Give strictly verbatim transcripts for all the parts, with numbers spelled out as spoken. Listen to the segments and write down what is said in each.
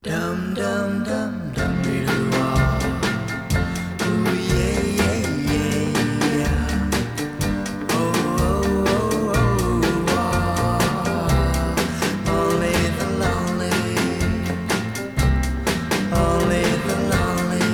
Dum dum dum dum dee doo wah. Ooh yeah yeah yeah yeah. Oh oh oh oh wah. Only the lonely, only the lonely,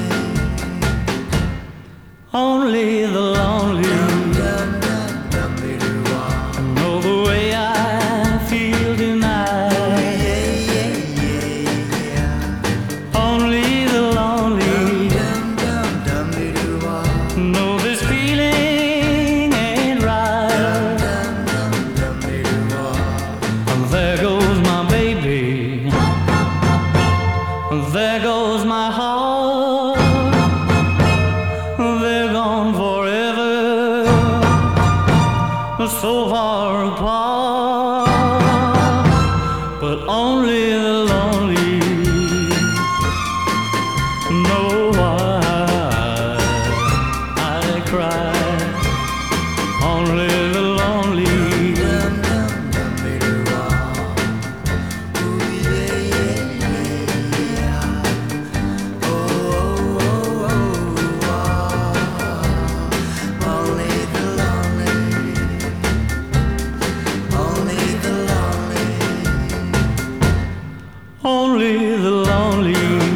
Only the lonely dum dum dum dum dee doo wah. know the way I feel tonight. Yeah yeah yeah yeah. Only the lonely Dum dum dum dee doo wah. know this feeling ain't right. Dum dum dum dee doo wah. There goes my baby, there goes my heart. They're gone forever, so far apart. But only the lonely know why I cry. Only the lonely Dum dum dum dee doo wah. Ooh yeah yeah yeah yeah. Oh oh oh wah. Only the lonely, only the lonely. only the lonely